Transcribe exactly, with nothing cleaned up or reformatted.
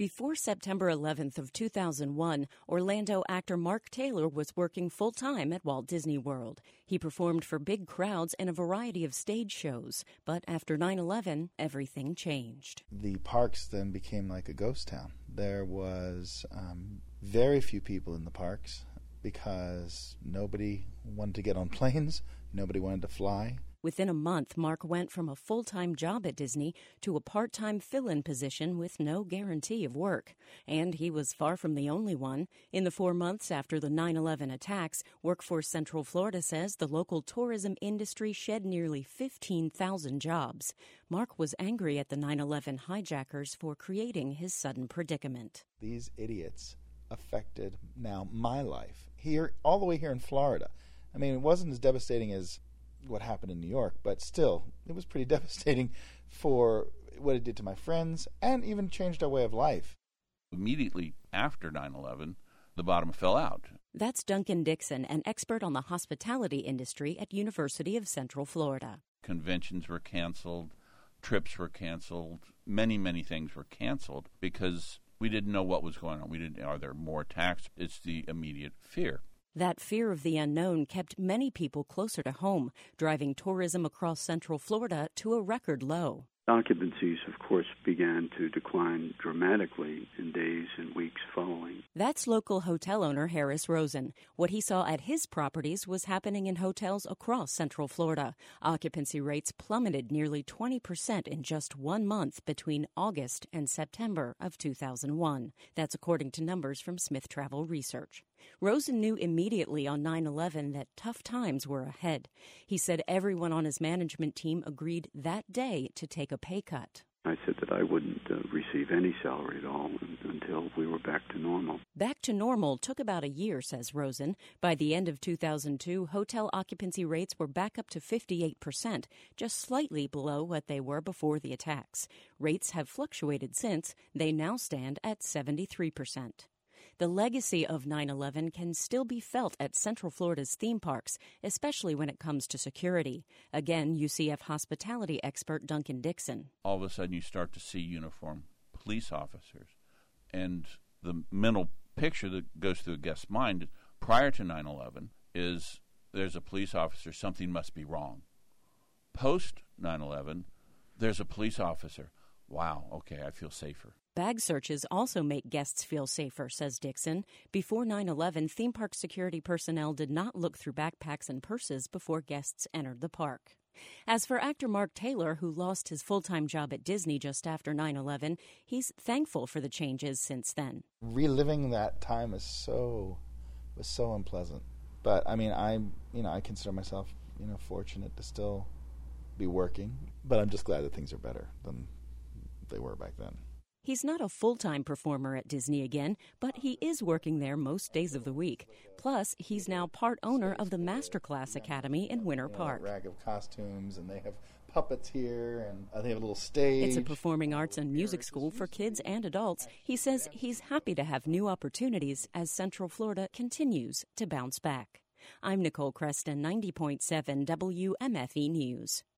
Before September eleventh of two thousand one, Orlando actor Mark Taylor was working full-time at Walt Disney World. He performed for big crowds in a variety of stage shows. But after nine eleven, everything changed. The parks then became like a ghost town. There was um, very few people in the parks because nobody wanted to get on planes, nobody wanted to fly. Within a month, Mark went from a full-time job at Disney to a part-time fill-in position with no guarantee of work. And he was far from the only one. In the four months after the nine eleven attacks, Workforce Central Florida says the local tourism industry shed nearly fifteen thousand jobs. Mark was angry at the nine eleven hijackers for creating his sudden predicament. These idiots affected now my life, here, all the way here in Florida. I mean, it wasn't as devastating as what happened in New York, but still, it was pretty devastating for what it did to my friends and even changed our way of life. Immediately after nine eleven, the bottom fell out. That's Duncan Dixon, an expert on the hospitality industry at University of Central Florida. Conventions were canceled, trips were canceled, many, many things were canceled because we didn't know what was going on. We didn't, are there more attacks? It's the immediate fear. That fear of the unknown kept many people closer to home, driving tourism across Central Florida to a record low. Occupancies, of course, began to decline dramatically in days and weeks following. That's local hotel owner Harris Rosen. What he saw at his properties was happening in hotels across Central Florida. Occupancy rates plummeted nearly twenty percent in just one month between August and September of two thousand one. That's according to numbers from Smith Travel Research. Rosen knew immediately on nine eleven that tough times were ahead. He said everyone on his management team agreed that day to take a pay cut. I said that I wouldn't uh, receive any salary at all until we were back to normal. Back to normal took about a year, says Rosen. By the end of two thousand two, hotel occupancy rates were back up to fifty-eight percent, just slightly below what they were before the attacks. Rates have fluctuated since. They now stand at seventy-three percent. The legacy of nine eleven can still be felt at Central Florida's theme parks, especially when it comes to security. Again, U C F hospitality expert Duncan Dixon. All of a sudden you start to see uniformed police officers. And the mental picture that goes through a guest's mind prior to nine eleven is there's a police officer, something must be wrong. Post nine eleven, there's a police officer. Wow, okay, I feel safer. Bag searches also make guests feel safer, says Dixon. Before nine eleven, theme park security personnel did not look through backpacks and purses before guests entered the park. As for actor Mark Taylor, who lost his full-time job at Disney just after nine eleven, he's thankful for the changes since then. Reliving that time is so was so unpleasant. But I mean, I you know I consider myself you know fortunate to still be working. But I'm just glad that things are better than they were back then. He's not a full-time performer at Disney again, but he is working there most days of the week. Plus, he's now part owner of the Masterclass Academy in Winter Park. You know, a rag of costumes, and they have puppets here, and uh, they have a little stage. It's a performing arts and music school for kids and adults. He says he's happy to have new opportunities as Central Florida continues to bounce back. I'm Nicole Creston, ninety point seven W M F E News.